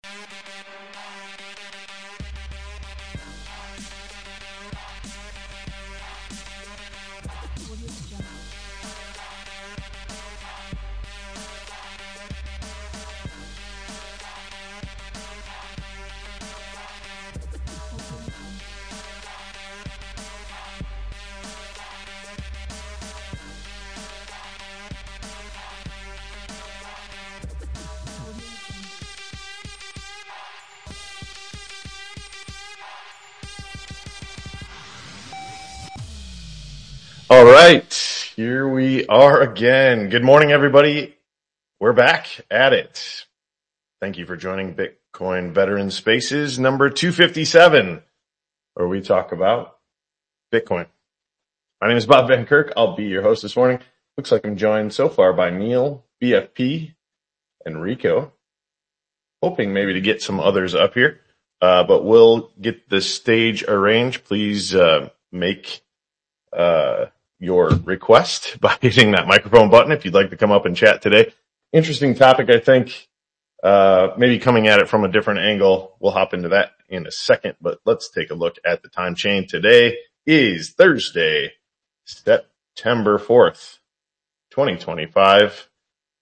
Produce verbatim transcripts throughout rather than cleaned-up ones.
All right, here we are again. Good morning, everybody. We're back at it. Thank you for joining Bitcoin Veteran Spaces number two fifty-seven, where we talk about Bitcoin. My name is Bob Van Kirk. I'll be your host this morning. Looks like I'm joined so far by Neil, B F P, and Rico. Hoping maybe to get some others up here, uh, but we'll get the stage arranged. Please uh, make uh your request by hitting that microphone button if you'd like to come up and chat today. Interesting topic, I think. Uh, maybe coming at it from a different angle. We'll hop into that in a second, but let's take a look at the time chain. Today is Thursday, September fourth, twenty twenty-five,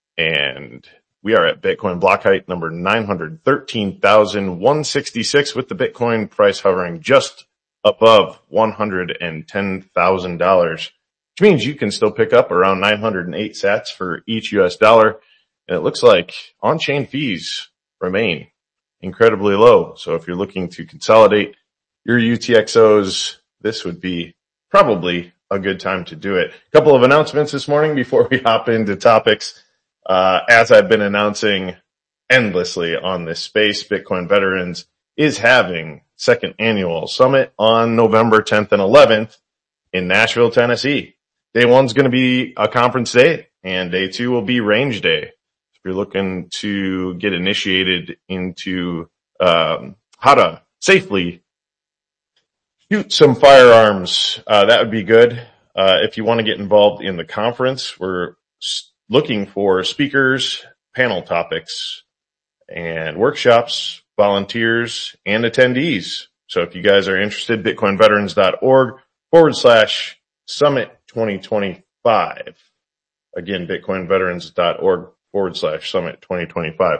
and we are at Bitcoin block height number nine hundred thirteen thousand one hundred sixty-six, with the Bitcoin price hovering just above one hundred ten thousand dollars. Which means you can still pick up around nine hundred eight sats for each U S dollar. And it looks like on-chain fees remain incredibly low. So if you're looking to consolidate your U T X Os, this would be probably a good time to do it. A couple of announcements this morning before we hop into topics. Uh, as I've been announcing endlessly on this space, Bitcoin Veterans is having second annual summit on November tenth and eleventh in Nashville, Tennessee. Day one's going to be a conference day, and day two will be range day. If you're looking to get initiated into um, how to safely shoot some firearms, uh, that would be good. Uh, if you want to get involved in the conference, we're looking for speakers, panel topics, and workshops, volunteers, and attendees. So if you guys are interested, bitcoinveterans.org forward slash summit 2025. Again, bitcoinveterans.org forward slash summit 2025.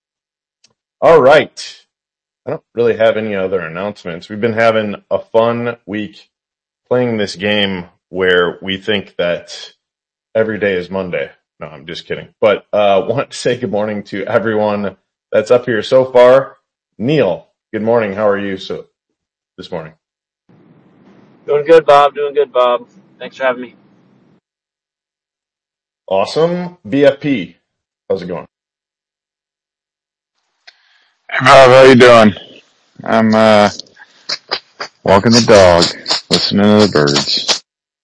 All right. I don't really have any other announcements. We've been having a fun week playing this game where we think that every day is Monday. No, I'm just kidding. But uh want to say good morning to everyone that's up here so far. Neil, good morning. How are you so this morning? Doing good, Bob. Doing good, Bob. Thanks for having me. Awesome. B F P, how's it going? Hey Bob, how you doing? I'm uh walking the dog, listening to the birds.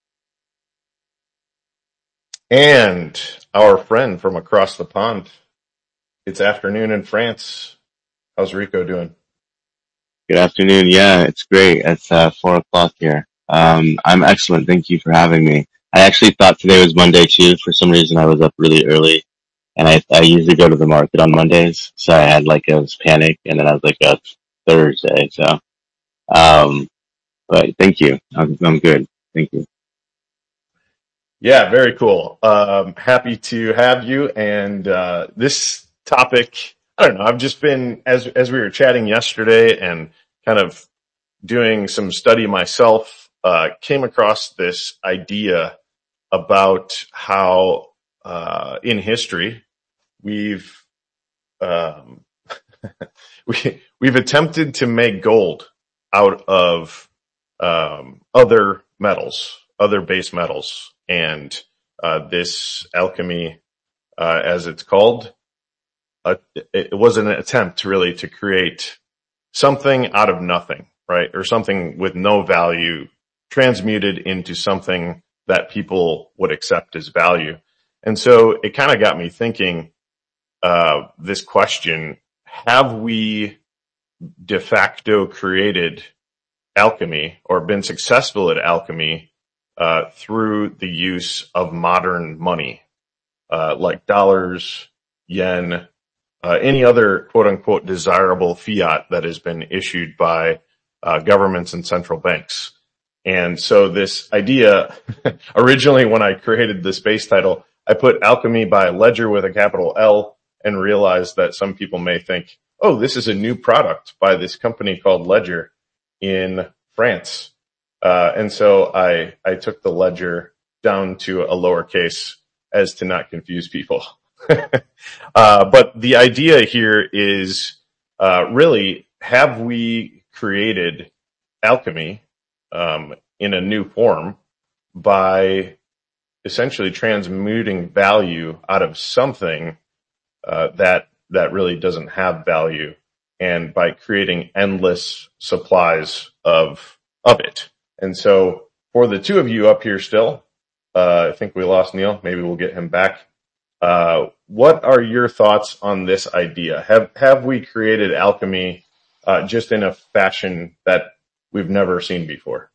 And our friend from across the pond. It's afternoon in France. How's Rico doing? Good afternoon. Yeah, it's great. It's uh, four o'clock here. Um, I'm excellent. Thank you for having me. I actually thought today was Monday too. For some reason, I was up really early, and I I usually go to the market on Mondays, so I had like a panic, and then I was like, oh, it's Thursday. So, um, but thank you. I'm I'm good. Thank you. Yeah, very cool. Um, happy to have you. And uh, this topic, I don't know, I've just been, as as we were chatting yesterday and kind of doing some study myself, uh, came across this idea about how uh, in history we've um, we we've attempted to make gold out of um, other metals, other base metals. And uh, this alchemy, uh, as it's called, uh, it was an attempt really to create something out of nothing, right? Or something with no value transmuted into something that people would accept as value. And so it kind of got me thinking, uh, this question: have we de facto created alchemy or been successful at alchemy Uh, through the use of modern money, uh, like dollars, yen, uh, any other quote unquote desirable fiat that has been issued by uh, governments and central banks. And so this idea, originally when I created the space title, I put alchemy by Ledger with a capital L and realized that some people may think, oh, this is a new product by this company called Ledger in France. Uh, and so I, I took the Ledger down to a lowercase as to not confuse people. uh, but the idea here is, uh, really, have we created alchemy, um, in a new form by essentially transmuting value out of something, uh, that, that really doesn't have value, and by creating endless supplies of, of it. And so for the two of you up here still, uh, I think we lost Neil. Maybe we'll get him back. Uh, what are your thoughts on this idea? Have, have we created alchemy, uh, just in a fashion that we've never seen before?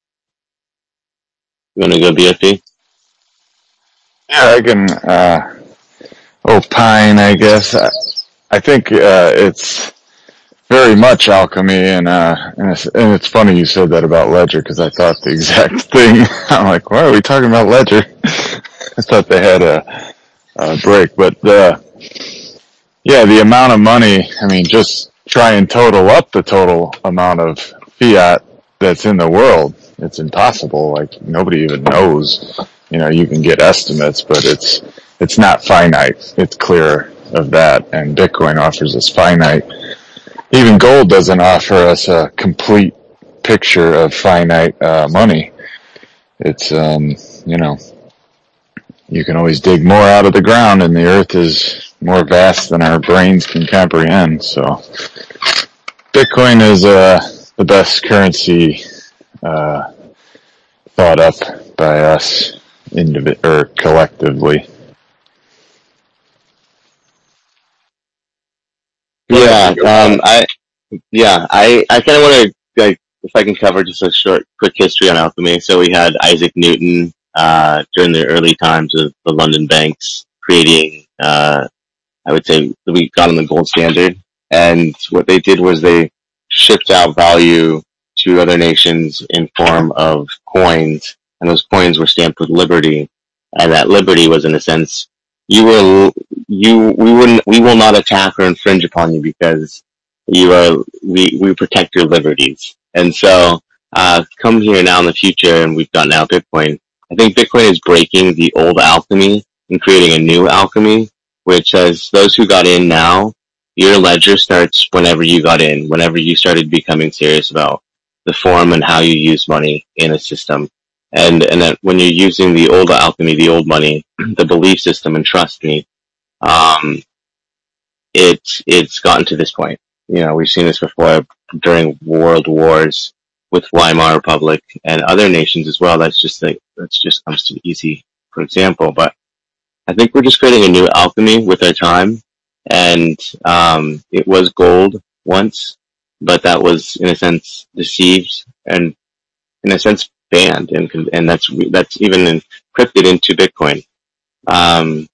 You want to go, B F B? Yeah, I can, uh, opine, I guess. I, I think, uh, it's very much alchemy, and, uh, and it's, and it's funny you said that about Ledger, because I thought the exact thing. I'm like, why are we talking about Ledger? I thought they had a, a break, but, uh, yeah, the amount of money, I mean, just try and total up the total amount of fiat that's in the world. It's impossible. Like, nobody even knows. You know, you can get estimates, but it's, it's not finite. It's clear of that, and Bitcoin offers us finite. Even gold doesn't offer us a complete picture of finite, uh, money. It's, um, you know, you can always dig more out of the ground, and the earth is more vast than our brains can comprehend. So Bitcoin is, uh, the best currency, uh, thought up by us individ- or collectively. Yeah, um, I, yeah, I, I kind of want to, like, if I can cover just a short, quick history on alchemy. So we had Isaac Newton, uh, during the early times of the London banks creating, uh, I would say we got on the gold standard. And what they did was they shipped out value to other nations in form of coins, and those coins were stamped with liberty. And that liberty was, in a sense, you will, you, we wouldn't, we will not attack or infringe upon you because you are, we, we protect your liberties. And so, uh, come here now in the future, and we've got now Bitcoin. I think Bitcoin is breaking the old alchemy and creating a new alchemy, which says those who got in now, your ledger starts whenever you got in, whenever you started becoming serious about the form and how you use money in a system. And, and that when you're using the old alchemy, the old money, the belief system, and trust me, um, it's, it's gotten to this point. You know, we've seen this before during world wars with Weimar Republic and other nations as well. That's just like, that's just comes to easy, for example. But I think we're just creating a new alchemy with our time. And, um, it was gold once, but that was, in a sense, deceived and, in a sense, banned, and and that's that's even encrypted into Bitcoin. Um,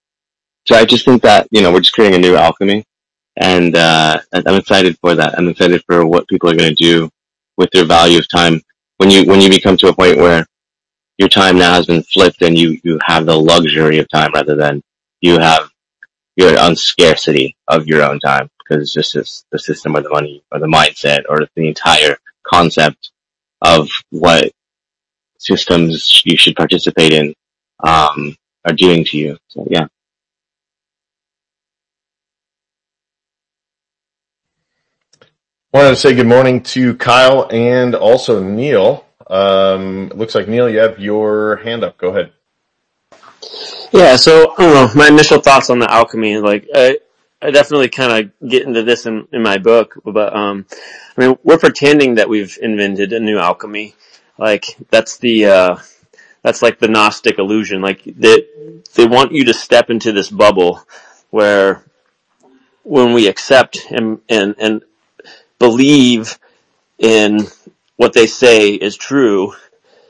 so I just think that, you know, we're just creating a new alchemy, and uh, I'm excited for that. I'm excited for what people are going to do with their value of time when you when you become to a point where your time now has been flipped, and you you have the luxury of time rather than you have your own scarcity of your own time, because it's just this, the system or the money or the mindset or the entire concept of what systems you should participate in, um, are doing to you. So, yeah. Wanted to say good morning to Kyle and also Neil. Um, it looks like, Neil, you have your hand up. Go ahead. Yeah, so, I don't know, my initial thoughts on the alchemy, like, I, I definitely kind of get into this in, in my book, but, um, I mean, we're pretending that we've invented a new alchemy. Like, that's the, uh, that's like the Gnostic illusion. Like, they, they want you to step into this bubble where when we accept and, and, and believe in what they say is true,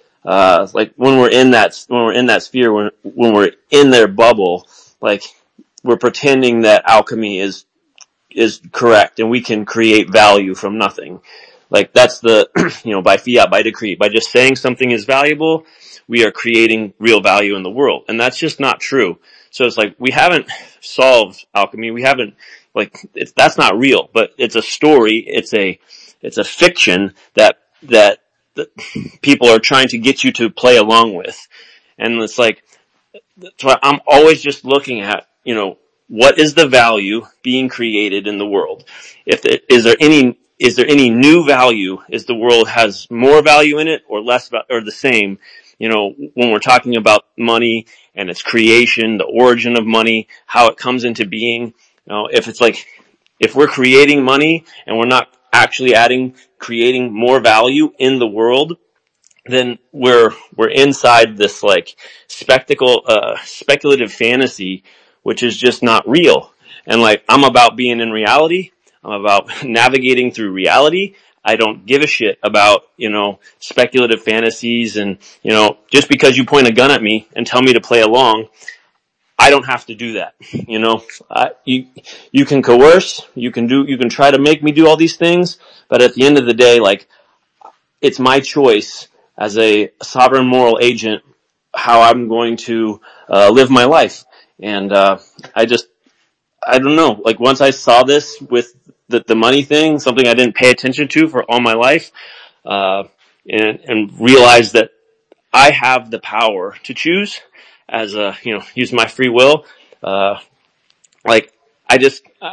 uh, like when we're in that, when we're in that sphere, when, when we're in their bubble, like we're pretending that alchemy is is correct and we can create value from nothing. Like that's the, you know, by fiat, by decree, by just saying something is valuable, we are creating real value in the world. And that's just not true. So it's like, we haven't solved alchemy. We haven't, like, it's, that's not real, but it's a story. It's a, it's a fiction that, that, that people are trying to get you to play along with. And it's like, that's why I'm always just looking at, you know, what is the value being created in the world? If it, is there any, is there any new value? Is the world has more value in it or less, or the same? You know, when we're talking about money and its creation, the origin of money, how it comes into being, you know, if it's like, if we're creating money and we're not actually adding, creating more value in the world, then we're, we're inside this like spectacle, uh, speculative fantasy, which is just not real. And like, I'm about being in reality. I'm about navigating through reality. I don't give a shit about, you know, speculative fantasies and, you know, just because you point a gun at me and tell me to play along, I don't have to do that. You know, I, you, you can coerce, you can do, you can try to make me do all these things, but at the end of the day, like, it's my choice as a sovereign moral agent how I'm going to uh, live my life. And uh I just, I don't know, like once I saw this with the, the money thing, something I didn't pay attention to for all my life, uh and, and realized that I have the power to choose as a, you know, use my free will, uh like I just, uh,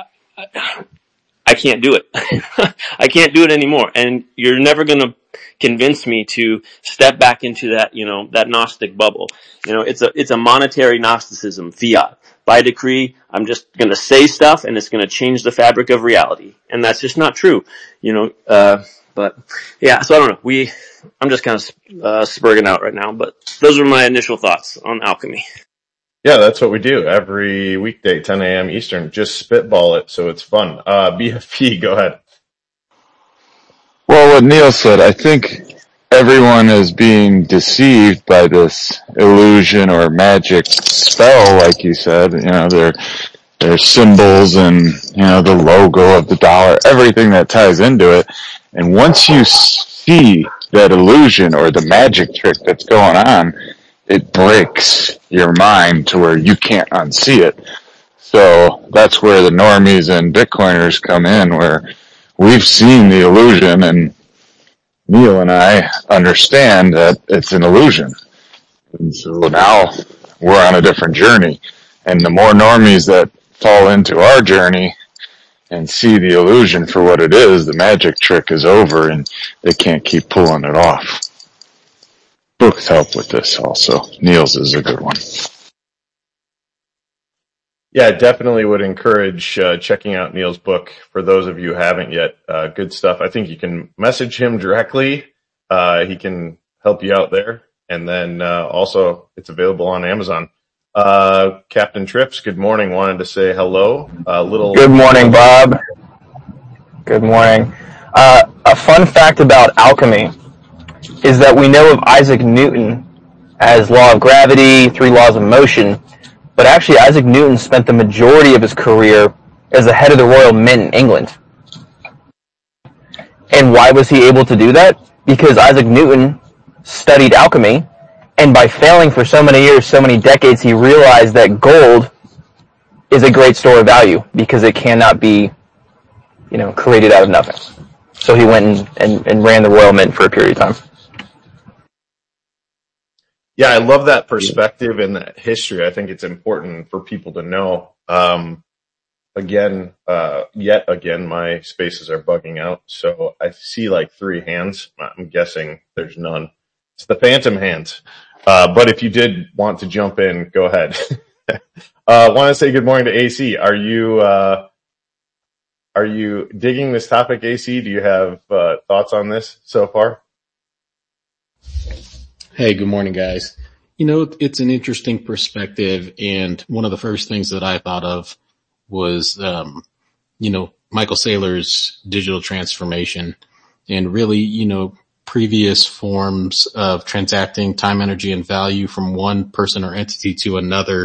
I can't do it. I can't do it anymore. And you're never going to convince me to step back into that, you know, that Gnostic bubble. You know, it's a, it's a monetary Gnosticism, fiat. By decree, I'm just going to say stuff and it's going to change the fabric of reality. And that's just not true, you know, uh, but yeah, so I don't know. We, I'm just kind of, uh, spurging out right now, but those are my initial thoughts on alchemy. Yeah, that's what we do every weekday, ten a.m. Eastern. Just spitball it, so it's fun. Uh, B F P, go ahead. Well, what Neil said, I think everyone is being deceived by this illusion or magic spell, like you said. You know, there, there's symbols and, you know, the logo of the dollar, everything that ties into it. And once you see that illusion or the magic trick that's going on, it breaks your mind to where you can't unsee it. So that's where the normies and Bitcoiners come in, where we've seen the illusion, and Neil and I understand that it's an illusion. And so now we're on a different journey. And the more normies that fall into our journey and see the illusion for what it is, the magic trick is over and they can't keep pulling it off. Books help with this also. Neil's is a good one. Yeah, I definitely would encourage uh, checking out Neil's book for those of you who haven't yet. Uh, good stuff. I think you can message him directly. Uh, he can help you out there. And then uh, also it's available on Amazon. Uh, Captain Trips, good morning. Wanted to say hello. A uh, little. Good morning, Bob. Good morning. Uh, a fun fact about alchemy is that we know of Isaac Newton as law of gravity, three laws of motion, but actually Isaac Newton spent the majority of his career as the head of the Royal Mint in England. And why was he able to do that? Because Isaac Newton studied alchemy, and by failing for so many years, so many decades, he realized that gold is a great store of value because it cannot be, you know, created out of nothing. So he went and, and, and ran the Royal Mint for a period of time. Yeah, I love that perspective and that history. I think it's important for people to know. Um, again, uh, yet again, my spaces are bugging out. So I see like three hands. I'm guessing there's none. It's the phantom hands. Uh, but if you did want to jump in, go ahead. uh, want to say good morning to A C. Are you, uh, are you digging this topic, A C? Do you have, uh, thoughts on this so far? Hey, good morning, guys. You know, it's an interesting perspective, and one of the first things that I thought of was, um, you know, Michael Saylor's digital transformation, and really, you know, previous forms of transacting time, energy, and value from one person or entity to another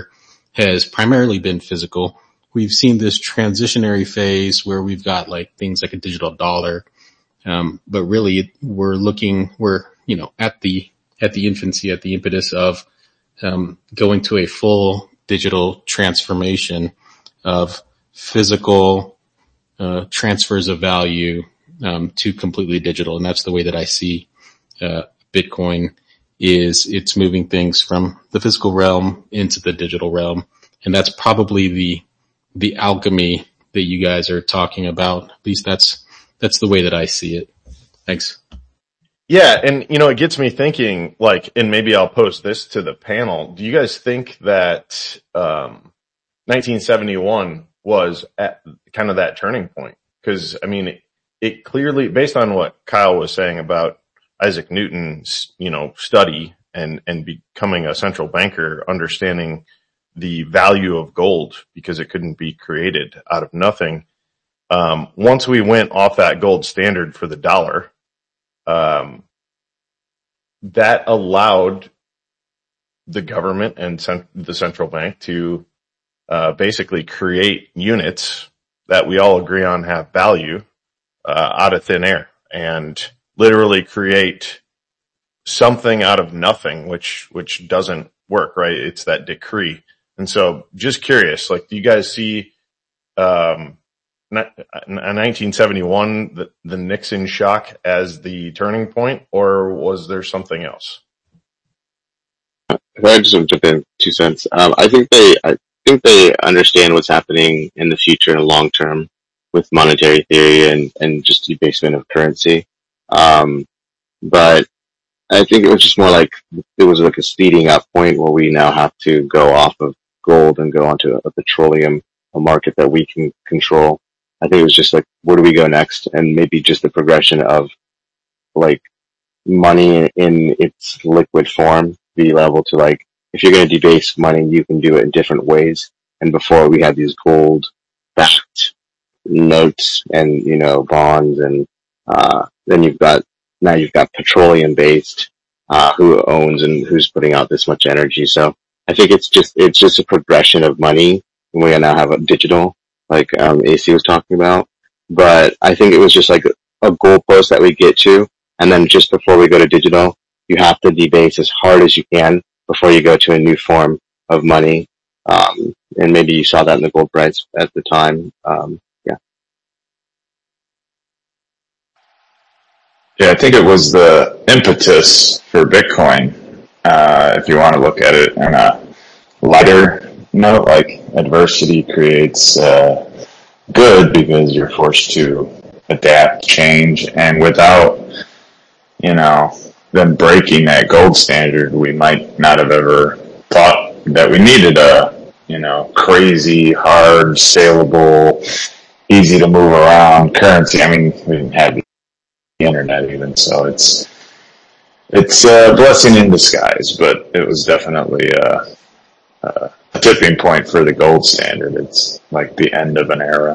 has primarily been physical. We've seen this transitionary phase where we've got like things like a digital dollar. Um, but really we're looking, we're, you know, at the, at the infancy, at the impetus of, um, going to a full digital transformation of physical, uh, transfers of value, um, to completely digital. And that's the way that I see, uh, Bitcoin is it's moving things from the physical realm into the digital realm. And that's probably the, the alchemy that you guys are talking about. At least that's, that's the way that I see it. Thanks. Yeah. And, you know, it gets me thinking, like, and maybe I'll post this to the panel. Do you guys think that, um, nineteen seventy-one was at kind of that turning point? Because, I mean, it, it clearly, based on what Kyle was saying about Isaac Newton's, you know, study and, and becoming a central banker, understanding the value of gold because it couldn't be created out of nothing. Um, once we went off that gold standard for the dollar, um, that allowed the government and cent- the central bank to, uh, basically create units that we all agree on have value, uh, out of thin air and literally create something out of nothing, which, which doesn't work, right? It's that decree. And so just curious, like, do you guys see, um, nineteen seventy-one, the, the Nixon shock as the turning point, or was there something else? If I just jump in two cents. Um, I think they, I think they understand what's happening in the future and long term with monetary theory and, and just debasement of currency. Um, but I think it was just more like, it was like a speeding up point where we now have to go off of gold and go onto a petroleum, a market that we can control. I think it was just like, where do we go next? And maybe just the progression of like money in its liquid form be level to like, if you're going to debase money, you can do it in different ways. And before we had these gold backed notes and, you know, bonds and, uh, then you've got, now you've got petroleum based, uh, who owns and who's putting out this much energy. So I think it's just, it's just a progression of money. And we now have a digital, like, um, A C was talking about. But I think it was just like a goalpost that we get to. And then just before we go to digital, you have to debase as hard as you can before you go to a new form of money. Um, and maybe you saw that in the gold price at the time. Um, yeah. Yeah, I think it was the impetus for Bitcoin. Uh, if you want to look at it in a lighter note, like adversity creates uh, good because you're forced to adapt, change, and without, you know, them breaking that gold standard, we might not have ever thought that we needed a, you know, crazy, hard, saleable, easy to move around currency. I mean, we didn't have the internet even, so it's it's a blessing in disguise, but it was definitely a, a tipping point for the gold standard. It's like the end of an era.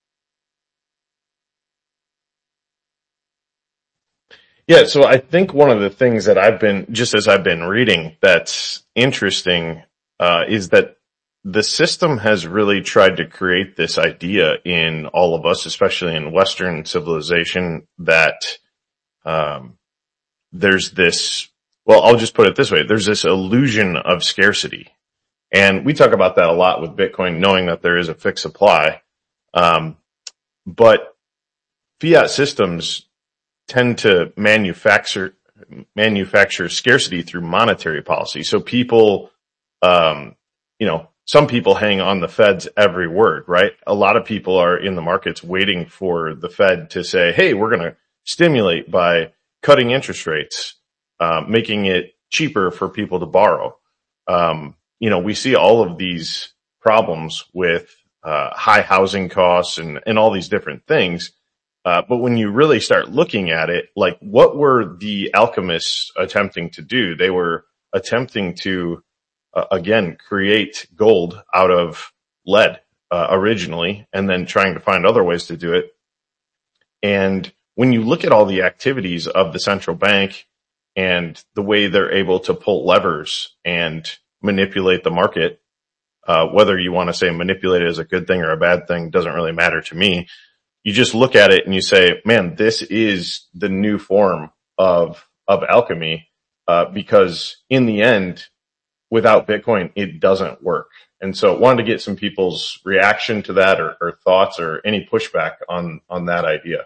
Yeah, so I think one of the things that I've been, just as I've been reading, that's interesting, uh, is that the system has really tried to create this idea in all of us, especially in Western civilization, that, um, there's this, well, I'll just put it this way. There's this illusion of scarcity. And we talk about that a lot with Bitcoin, knowing that there is a fixed supply. Um, but fiat systems tend to manufacture, manufacture scarcity through monetary policy. So people, um, you know, some people hang on the Fed's every word, right? A lot of people are in the markets waiting for the Fed to say, hey, we're going to stimulate by cutting interest rates, uh, making it cheaper for people to borrow. Um, you know, we see all of these problems with, uh, high housing costs and, and all these different things. Uh, but when you really start looking at it, like, what were the alchemists attempting to do? They were attempting to, uh, again, create gold out of lead, uh, originally, and then trying to find other ways to do it. And when you look at all the activities of the central bank and the way they're able to pull levers and manipulate the market, Uh, whether you want to say manipulate it as a good thing or a bad thing doesn't really matter to me. You just look at it and you say, man, this is the new form of, of alchemy, uh, because in the end, without Bitcoin, it doesn't work. And so I wanted to get some people's reaction to that, or, or thoughts, or any pushback on, on that idea.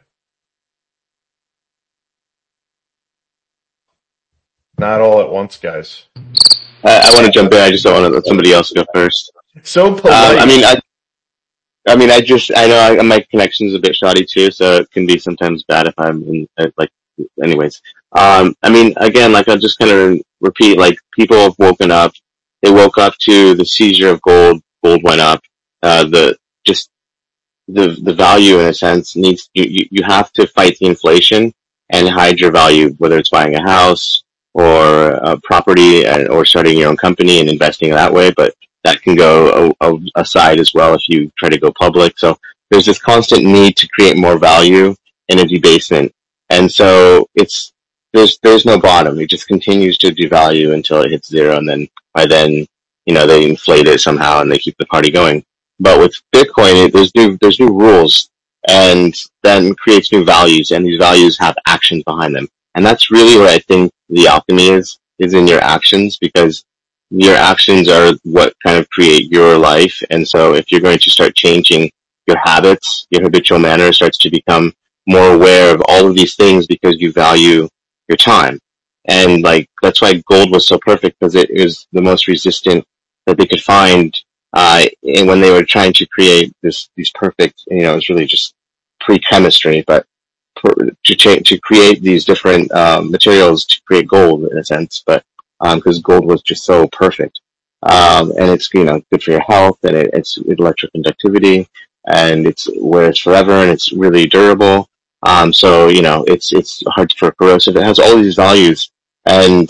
Not all at once, guys. I, I want to jump in. I just don't want to let somebody else go first. So polite. Um, I mean, I, I mean, I just, I know I, my connection's a bit shoddy too, so it can be sometimes bad if I'm in, like, anyways. Um, I mean, again, like, I'll just kind of repeat, like, people have woken up. They woke up to the seizure of gold. Gold went up. Uh, the, just, the, the value in a sense needs, you, you, you have to fight the inflation and hide your value, whether it's buying a house or a property, and, or starting your own company and investing that way. But that can go a, a, aside as well if you try to go public. So there's this constant need to create more value in a debasement. And so it's, there's, there's no bottom. It just continues to devalue until it hits zero. And then by then, you know, they inflate it somehow and they keep the party going. But with Bitcoin, it, there's new, there's new rules, and then creates new values, and these values have actions behind them. And that's really what I think the alchemy is, is in your actions, because your actions are what kind of create your life. And so if you're going to start changing your habits, your habitual manner starts to become more aware of all of these things because you value your time. And like, that's why gold was so perfect, because it was the most resistant that they could find. Uh, and when they were trying to create this, these perfect, you know, it was really just pre-chemistry, but to change, to create these different, um, materials to create gold in a sense, but, um, cause gold was just so perfect. Um, and it's, you know, good for your health, and it, it's electric conductivity, and it's where it's forever, and it's really durable. Um, so, you know, it's, it's hard for corrosive. It has all these values, and,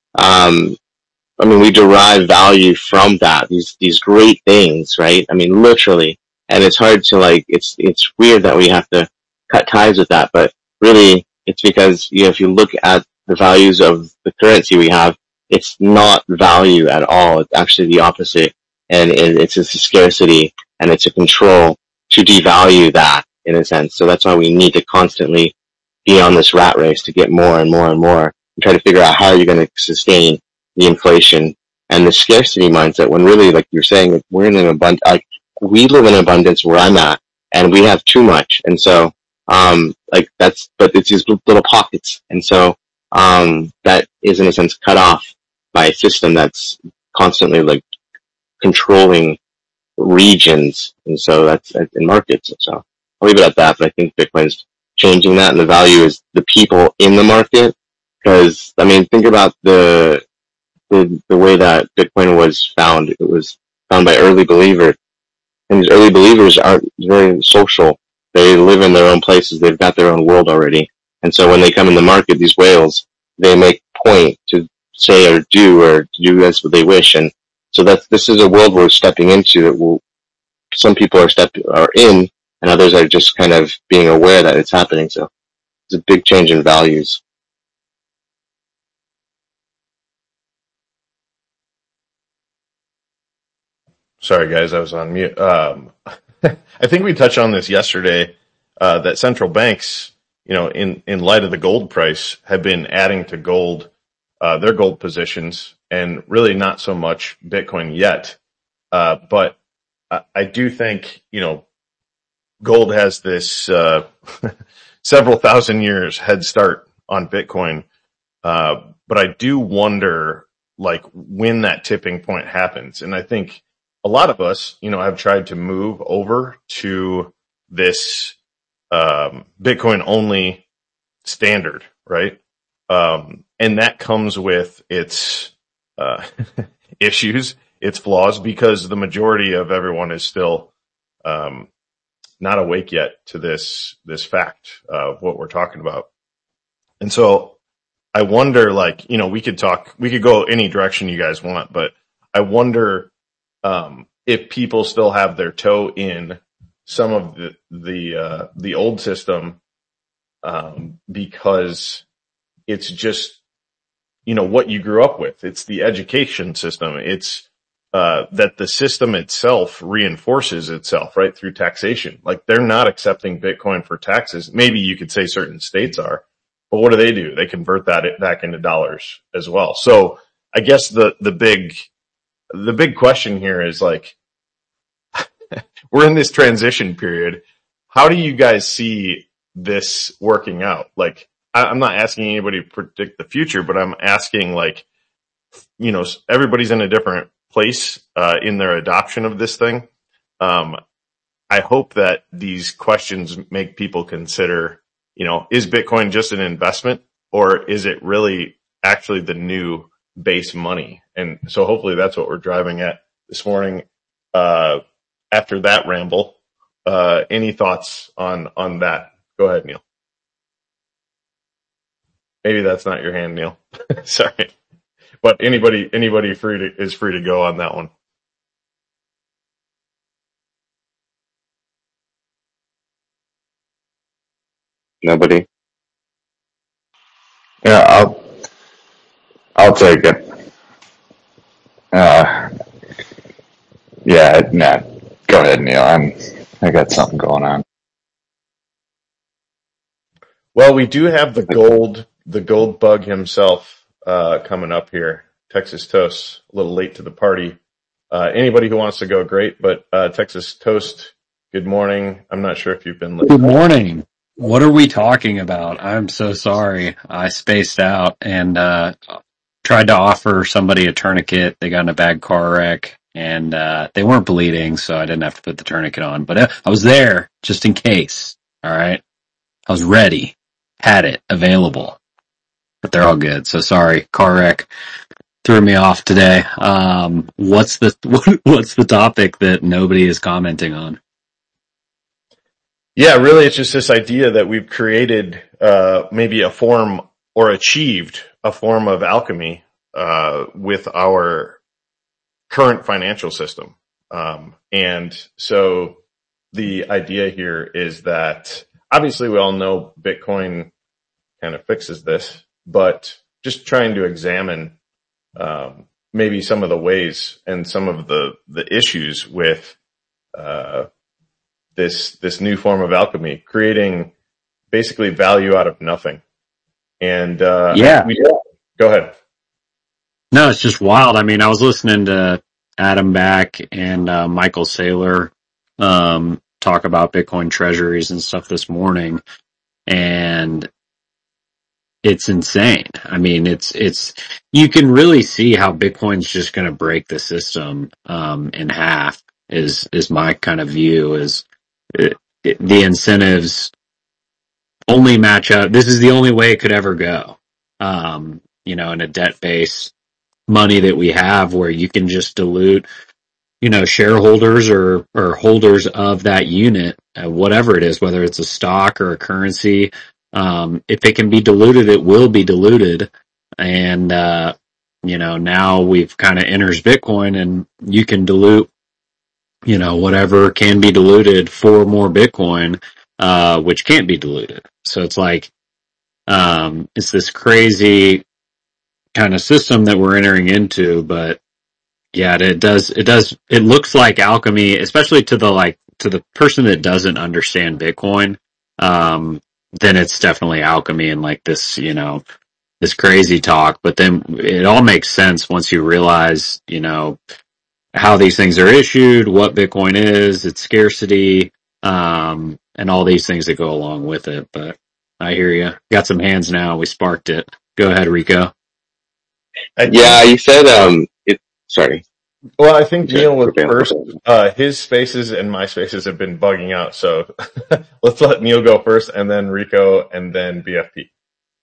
um, I mean, we derive value from that, these, these great things, right? I mean, literally. And it's hard to like, it's, it's weird that we have to cut ties with that, but really it's because, you know, if you look at the values of the currency we have, it's not value at all. It's actually the opposite. And it's just a scarcity, and it's a control to devalue that in a sense. So that's why we need to constantly be on this rat race to get more and more and more, and try to figure out how you're going to sustain the inflation and the scarcity mindset, when really, like you're saying, we're in an abundance, like, we live in abundance where I'm at, and we have too much. And so, um, like that's, but it's these little pockets. And so, um, that is in a sense cut off by a system that's constantly like controlling regions. And so that's in markets. So I'll leave it at that, but I think Bitcoin's changing that, and the value is the people in the market. Because, I mean, think about the, the, the way that Bitcoin was found. It was found by early believers. And these early believers are very social. They live in their own places. They've got their own world already. And so when they come in the market, these whales, they make point to say or do or to do as what they wish. And so that's, this is a world we're stepping into that will, some people are step, are in, and others are just kind of being aware that it's happening. So it's a big change in values. Sorry, guys, I was on mute. Um, I think we touched on this yesterday, uh, that central banks, you know, in, in light of the gold price, have been adding to gold, uh, their gold positions, and really not so much Bitcoin yet. Uh, but I, I do think, you know, gold has this, uh, several thousand years head start on Bitcoin. Uh, but I do wonder, like, when that tipping point happens. And I think a lot of us, you know, have tried to move over to this, um, Bitcoin only standard, right? Um, and that comes with its, uh, issues, its flaws, because the majority of everyone is still, um, not awake yet to this, this fact of what we're talking about. And so I wonder, like, you know, we could talk, we could go any direction you guys want, but I wonder, um, if people still have their toe in some of the, the, uh, the old system, um, because it's just, you know, what you grew up with. It's the education system. It's, uh, that the system itself reinforces itself, right, through taxation. Like, they're not accepting Bitcoin for taxes. Maybe you could say certain states are, but what do they do? They convert that back into dollars as well. So I guess the, the big, the big question here is, like, we're in this transition period. How do you guys see this working out? Like, I'm not asking anybody to predict the future, but I'm asking, like, you know, everybody's in a different place uh, in their adoption of this thing. Um, I hope that these questions make people consider, you know, is Bitcoin just an investment, or is it really actually the new base money? And so hopefully that's what we're driving at this morning. Uh, after that ramble, uh, any thoughts on, on that? Go ahead, Neil. Maybe that's not your hand, Neil. Sorry. But anybody, anybody free to, is free to go on that one. Nobody? Yeah, I'll, I'll take it. Uh, yeah, nah, go ahead, Neil. I'm, I got something going on. Well, we do have the gold, the gold bug himself, uh, coming up here. Texas Toast, a little late to the party. Uh, anybody who wants to go, great. But, uh, Texas Toast, good morning. I'm not sure if you've been listening. Good morning. What are we talking about? I'm so sorry. I spaced out and, uh, tried to offer somebody a tourniquet. They got in a bad car wreck and, uh, they weren't bleeding, so I didn't have to put the tourniquet on, but I was there just in case. All right. I was ready, had it available, but they're all good. So sorry. Car wreck threw me off today. Um, what's the, what's the topic that nobody is commenting on? Yeah, really, it's just this idea that we've created uh maybe a form or achieved a form of alchemy uh with our current financial system. Um and so the idea here is that obviously we all know Bitcoin kind of fixes this, but just trying to examine um maybe some of the ways and some of the the issues with uh this, this new form of alchemy, creating basically value out of nothing. And, uh, yeah, we, go ahead. No, it's just wild. I mean, I was listening to Adam Back and, uh, Michael Saylor, um, talk about Bitcoin treasuries and stuff this morning, and it's insane. I mean, it's, it's, you can really see how Bitcoin's just going to break the system, um, in half is, is my kind of view is, It, it, the incentives only match up. This is the only way it could ever go. Um, you know, in a debt-based money that we have where you can just dilute, you know, shareholders or, or holders of that unit, uh, whatever it is, whether it's a stock or a currency. Um, if it can be diluted, it will be diluted. And, uh, you know, now we've kind of enters Bitcoin and you can dilute, you know, whatever can be diluted for more Bitcoin, uh, which can't be diluted. So it's like, um, it's this crazy kind of system that we're entering into, but yeah, it does, it does, it looks like alchemy, especially to the, like, to the person that doesn't understand Bitcoin. Um, then it's definitely alchemy and like this, you know, this crazy talk, but then it all makes sense once you realize, you know, how these things are issued, what Bitcoin is, its scarcity, um, and all these things that go along with it. But I hear you. Got some hands now. We sparked it. Go ahead, Rico. I think, Yeah, you said, um, it, sorry. well, I think Okay, Neil was okay. first. Uh, his spaces and my spaces have been bugging out. So let's let Neil go first and then Rico and then B F P.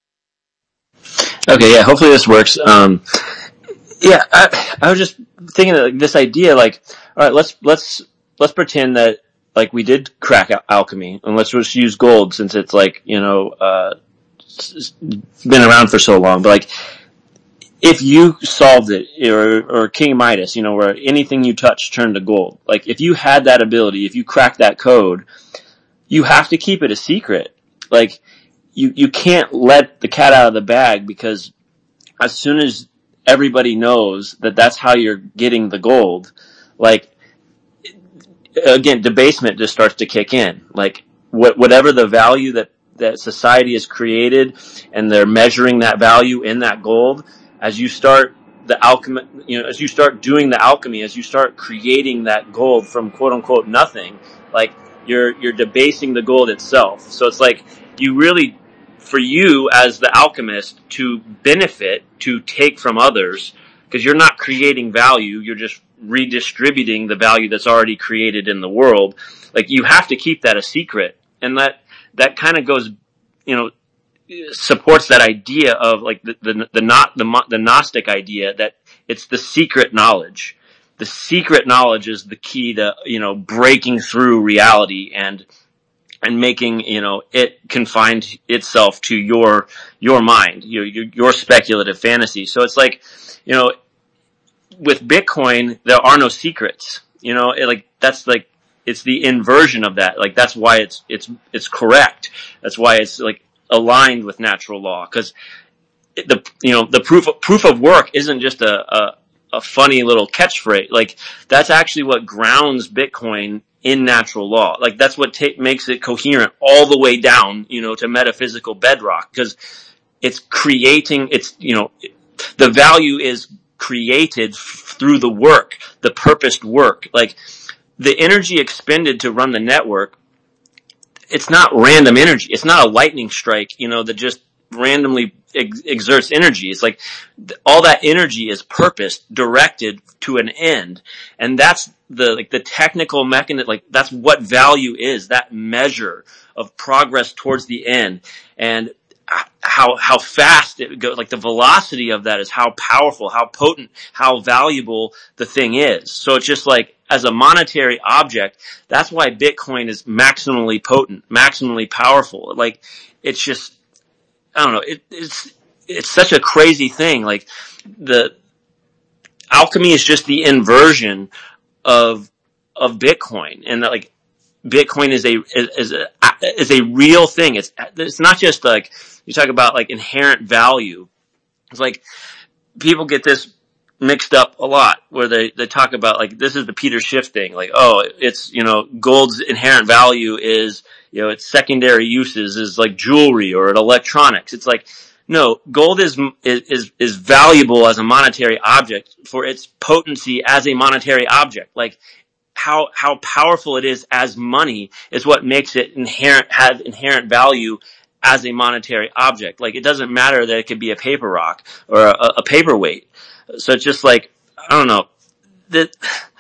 Okay, yeah, hopefully this works. Um, yeah, I, I was just thinking of this idea, like, all right, let's, let's, let's pretend that, like, we did crack al- alchemy, and let's just use gold since it's, like, you know, uh, it's been around for so long, but, like, if you solved it, or, or King Midas, you know, where anything you touch turned to gold, like, if you had that ability, if you cracked that code, you have to keep it a secret. Like, you, you can't let the cat out of the bag, because as soon as everybody knows that that's how you're getting the gold, like, again, debasement just starts to kick in. Like, what, whatever the value that, that society has created, and they're measuring that value in that gold, as you start the alchemy, you know, as you start doing the alchemy, as you start creating that gold from quote unquote nothing, like, you're, you're debasing the gold itself. So it's like, you really, for you as the alchemist to benefit, to take from others, because you're not creating value, you're just redistributing the value that's already created in the world. Like, you have to keep that a secret. And that, that kind of goes, you know, supports that idea of like the, the, the not, the, the Gnostic idea that it's the secret knowledge. The secret knowledge is the key to, you know, breaking through reality and, and making, you know, it confine itself to your, your mind, your, your, your speculative fantasy. So it's like, you know, with Bitcoin, there are no secrets, you know, it, like, that's like, it's the inversion of that. Like, that's why it's, it's, it's correct. That's why it's like aligned with natural law. Cause the, you know, the proof of, proof of work isn't just a, a, a funny little catchphrase. Like, that's actually what grounds Bitcoin in natural law. Like, that's what ta- makes it coherent all the way down, you know, to metaphysical bedrock. Cause it's creating, it's, you know, the value is created f- through the work, the purposed work. Like, the energy expended to run the network, it's not random energy. It's not a lightning strike, you know, that just randomly ex- exerts energy. It's like th- all that energy is purposed, directed to an end. And that's the, like, the technical mechanism, like, that's what value is, that measure of progress towards the end. And how, how fast it goes, like, the velocity of that is how powerful, how potent, how valuable the thing is. So it's just like, as a monetary object, that's why Bitcoin is maximally potent, maximally powerful. Like, it's just, I don't know, it, it's, it's such a crazy thing. Like, the alchemy is just the inversion of, of Bitcoin. And that, like, Bitcoin is a, is a, is a real thing. It's, it's not just like, you talk about like inherent value. It's like, people get this mixed up a lot, where they, they talk about like, this is the Peter Schiff thing. Like, oh, it's, you know, gold's inherent value is, you know, its secondary uses is like jewelry or electronics. It's like, no, gold is, is, is valuable as a monetary object for its potency as a monetary object. Like, how, how powerful it is as money is what makes it inherent, have inherent value as a monetary object. Like, it doesn't matter that it could be a paper rock or a, a paperweight. So it's just like, I don't know, that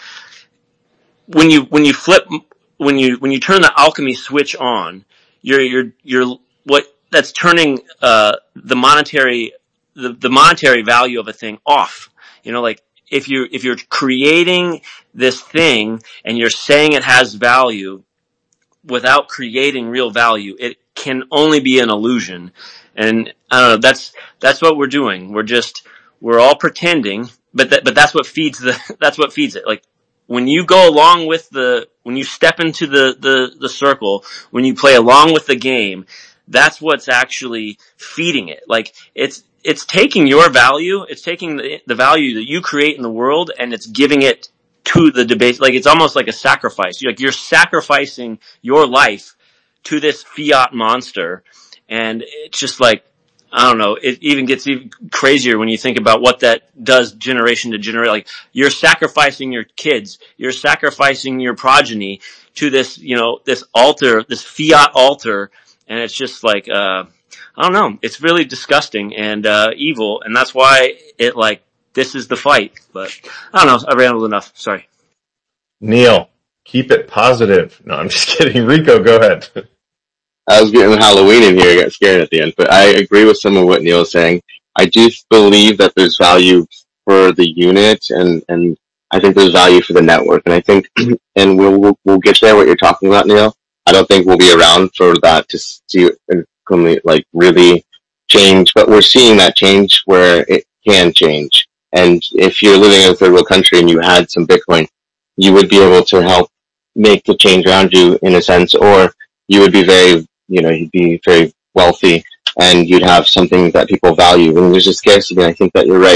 when you, when you flip, when you, when you turn the alchemy switch on, you're, you're, you're, what, that's turning, uh, the monetary, the, the monetary value of a thing off. You know, like, if you, if you're creating this thing and you're saying it has value without creating real value, it can only be an illusion. And I don't know, that's, that's what we're doing. We're just, we're all pretending, but that, but that's what feeds the, that's what feeds it. Like, when you go along with the, when you step into the, the, the circle, when you play along with the game, that's what's actually feeding it. Like, it's, it's taking your value, it's taking the, the value that you create in the world, and it's giving it to the debate. Like, it's almost like a sacrifice. You're like, you're sacrificing your life to this fiat monster. And it's just like, I don't know, it even gets even crazier when you think about what that does generation to generation. Like, you're sacrificing your kids, you're sacrificing your progeny to this, you know, this altar, this fiat altar. And it's just like, uh, I don't know, it's really disgusting and, uh, evil. And that's why it, like, this is the fight. But I don't know, I rambled enough. Sorry. Neil, keep it positive. No, I'm just kidding. Rico, go ahead. I was getting Halloween in here. I got scared at the end, but I agree with some of what Neil was saying. I do believe that there's value for the unit, and, and I think there's value for the network. And I think, and we'll, we'll, we'll get there, what you're talking about, Neil. I don't think we'll be around for that to see, like, really change, but we're seeing that change where it can change. And if you're living in a third world country and you had some Bitcoin, you would be able to help make the change around you in a sense, or you would be very, you know, you'd be very wealthy and you'd have something that people value. And there's a scarcity. And I think that you're right.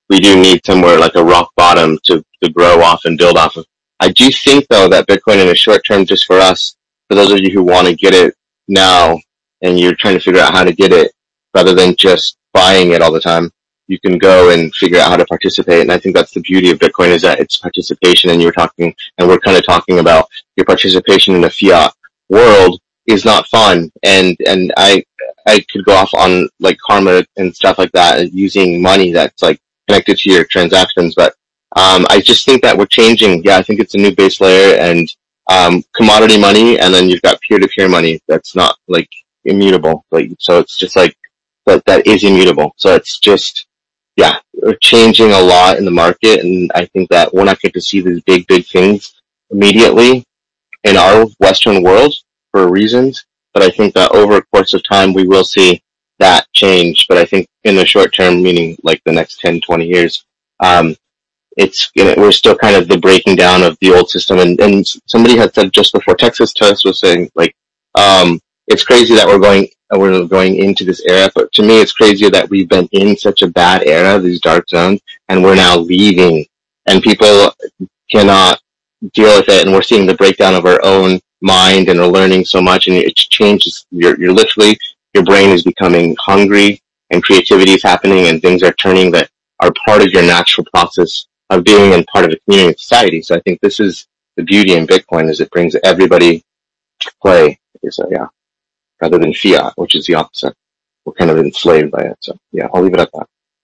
we do need somewhere like a rock bottom to, to grow off and build off of. I do think though that Bitcoin in the short term, just for us, for those of you who want to get it now and you're trying to figure out how to get it rather than just buying it all the time, you can go and figure out how to participate. And I think that's the beauty of Bitcoin, is that it's participation. And you're talking, and we're kind of talking about your participation in the fiat world is not fun. And, and I, I could go off on like karma and stuff like that, using money that's like connected to your transactions. But, um, I just think that we're changing. Yeah, I think it's a new base layer, and, um, commodity money. And then you've got peer-to-peer money that's not like immutable. Like, so it's just like, that, that is immutable. So it's just, yeah, we're changing a lot in the market, and I think that we're not going to see these big, big things immediately in our Western world for reasons, but I think that over a course of time we will see that change. But I think in the short term, meaning like the next ten, twenty years, um, it's, you know, we're still kind of the breaking down of the old system. And, and somebody had said just before, Texas Test was saying like, um, it's crazy that we're going, we're going into this era, but to me it's crazier that we've been in such a bad era, these dark zones, and we're now leaving, and people cannot deal with it, and we're seeing the breakdown of our own mind, and we're learning so much, and it changes, you're, you're literally, your brain is becoming hungry, and creativity is happening, and things are turning that are part of your natural process of being and part of a community and society. So I think this is the beauty in Bitcoin, is it brings everybody to play. So yeah. Rather than fiat, which is the opposite. We're kind of enslaved by it. So yeah, I'll leave it at that.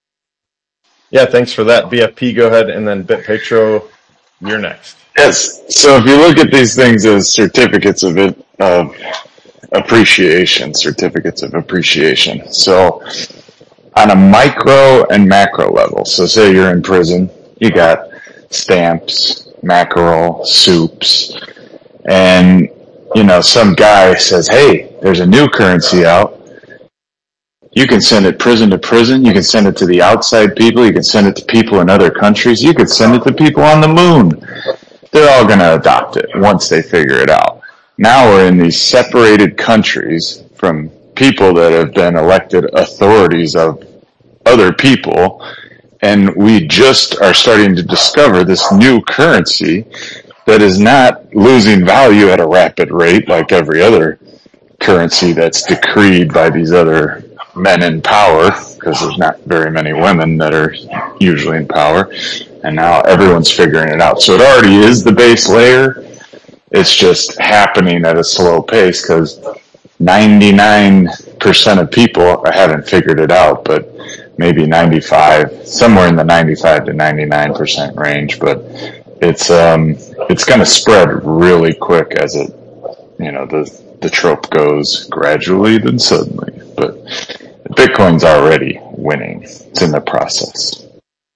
Yeah, thanks for that. B F P, go ahead, and then BitPetro, you're next. Yes. So if you look at these things as certificates of it, of appreciation, certificates of appreciation. So on a micro and macro level, so say you're in prison, you got stamps, mackerel, soups, and you know, some guy says, hey, there's a new currency out. You can send it prison to prison. You can send it to the outside people. You can send it to people in other countries. You could send it to people on the moon. They're all going to adopt it once they figure it out. Now we're in these separated countries from people that have been elected authorities of other people, and we just are starting to discover this new currency that is not losing value at a rapid rate like every other currency that's decreed by these other men in power, because there's not very many women that are usually in power, and now everyone's figuring it out. So it already is the base layer. It's just happening at a slow pace because ninety-nine percent of people haven't figured it out, but maybe ninety-five, somewhere in the ninety-five to ninety-nine percent range. But it's um it's going to spread really quick as it, you know, the the trope goes gradually then suddenly. But Bitcoin's already winning. It's in the process.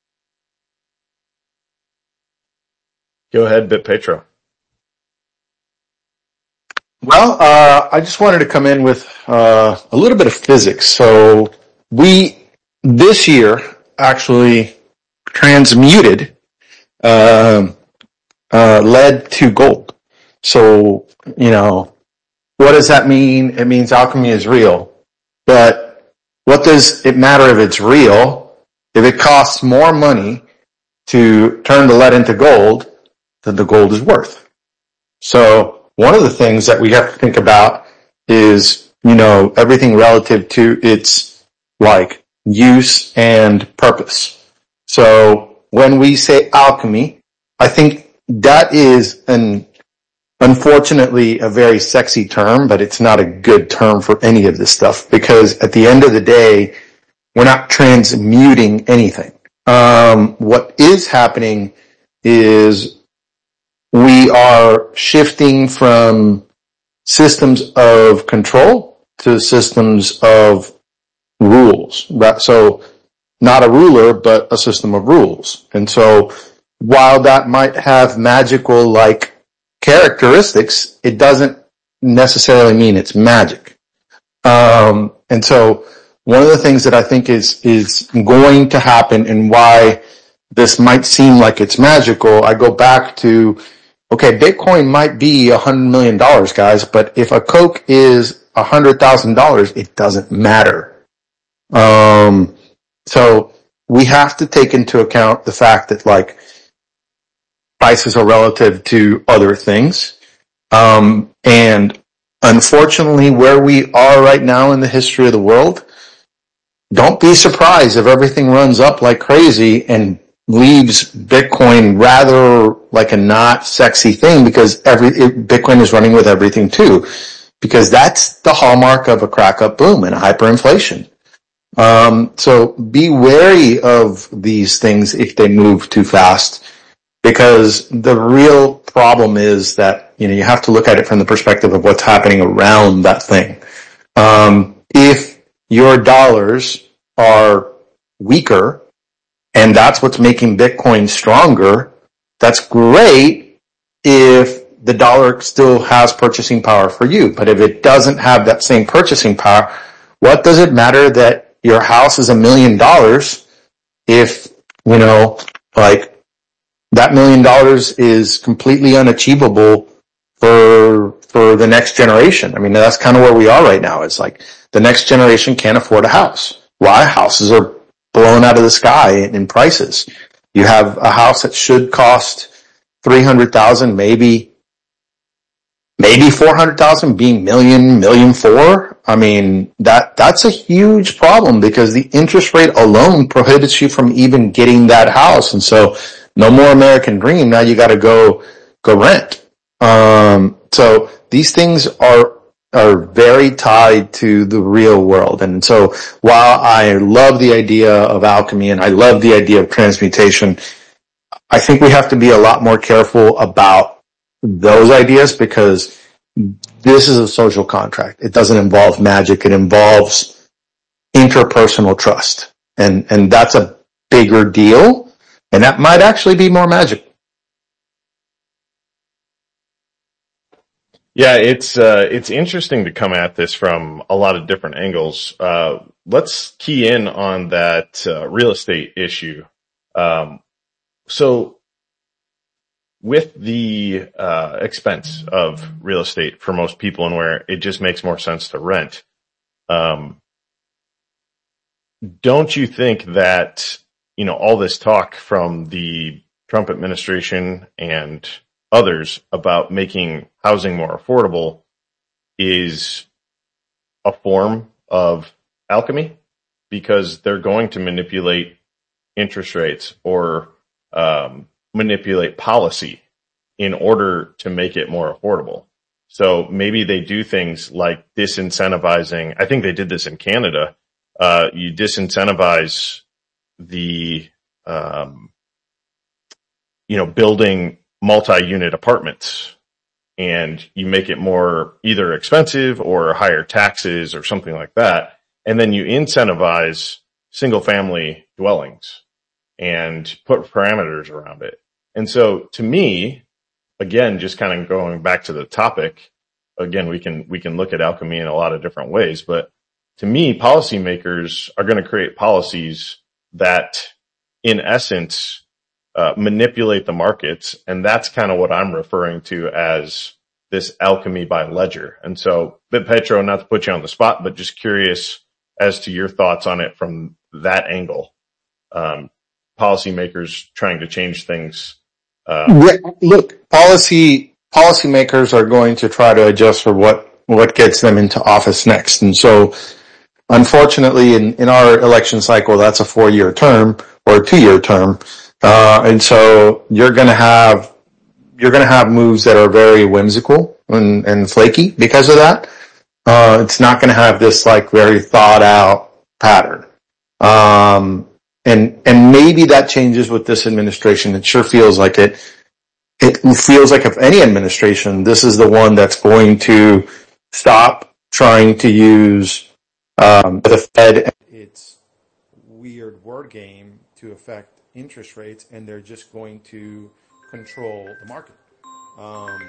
Go ahead, BitPetro. Well, uh, I just wanted to come in with uh, a little bit of physics. So we, this year, actually transmuted uh, uh, lead to gold. So, you know, what does that mean? It means alchemy is real. But what does it matter if it's real if it costs more money to turn the lead into gold than the gold is worth? So one of the things that we have to think about is, you know, everything relative to its like use and purpose. So when we say alchemy, I think that is an unfortunately a very sexy term, but it's not a good term for any of this stuff, because at the end of the day, we're not transmuting anything. Um, what is happening is we are shifting from systems of control to systems of rules. So not a ruler, but a system of rules. And so while that might have magical like characteristics, it doesn't necessarily mean it's magic. Um, and so one of the things that I think is, is going to happen and why this might seem like it's magical, I go back to, okay, Bitcoin might be a hundred million dollars, guys, but if a Coke is a hundred thousand dollars, it doesn't matter. Um, so we have to take into account the fact that like prices are relative to other things. Um, and unfortunately, where we are right now in the history of the world, don't be surprised if everything runs up like crazy and leaves Bitcoin rather like a not sexy thing, because every it, Bitcoin is running with everything too, because that's the hallmark of a crack up boom and hyperinflation. Um, so be wary of these things if they move too fast, because the real problem is that, you know, you have to look at it from the perspective of what's happening around that thing. Um, if your dollars are weaker and that's what's making Bitcoin stronger, that's great if the dollar still has purchasing power for you. But if it doesn't have that same purchasing power, what does it matter that your house is a million dollars if, you know, like that million dollars is completely unachievable for, for the next generation? I mean, that's kind of where we are right now. It's like the next generation can't afford a house. Why? Houses are blown out of the sky in prices. You have a house that should cost three hundred thousand, maybe, maybe four hundred thousand, being million, million four. I mean, that, that's a huge problem because the interest rate alone prohibits you from even getting that house. And so no more American dream. Now you got to go, go rent. Um, so these things are, are very tied to the real world. And so while I love the idea of alchemy and I love the idea of transmutation, I think we have to be a lot more careful about those ideas, because this is a social contract. It doesn't involve magic. It involves interpersonal trust. And, and that's a bigger deal. And that might actually be more magic. Yeah, it's uh, it's interesting to come at this from a lot of different angles. Uh, let's key in on that uh, real estate issue. Um, so with the uh, expense of real estate for most people, and where it just makes more sense to rent, um, don't you think that, you know, all this talk from the Trump administration and others about making housing more affordable is a form of alchemy? Because they're going to manipulate interest rates or um, manipulate policy in order to make it more affordable. So maybe they do things like disincentivizing. I think they did this in Canada. Uh, you disincentivize the, um, you know, building multi-unit apartments, and you make it more either expensive or higher taxes or something like that. And then you incentivize single family dwellings and put parameters around it. And so to me, again, just kind of going back to the topic, again, we can, we can look at alchemy in a lot of different ways, but to me, policymakers are going to create policies that in essence, uh, manipulate the markets. And that's kind of what I'm referring to as this alchemy by ledger. And so, BitPetro, not to put you on the spot, but just curious as to your thoughts on it from that angle. Um, policymakers trying to change things. Uh, Look, policy, policymakers are going to try to adjust for what, what gets them into office next. And so, unfortunately, in, in our election cycle, that's a four-year term or a two-year term. Uh, and so you're going to have, you're going to have moves that are very whimsical and, and flaky because of that. Uh, it's not going to have this like very thought out pattern. Um, and, and maybe that changes with this administration. It sure feels like it. It feels like if any administration, this is the one that's going to stop trying to use Um, the Fed, its weird word game to affect interest rates, and they're just going to control the market. Um,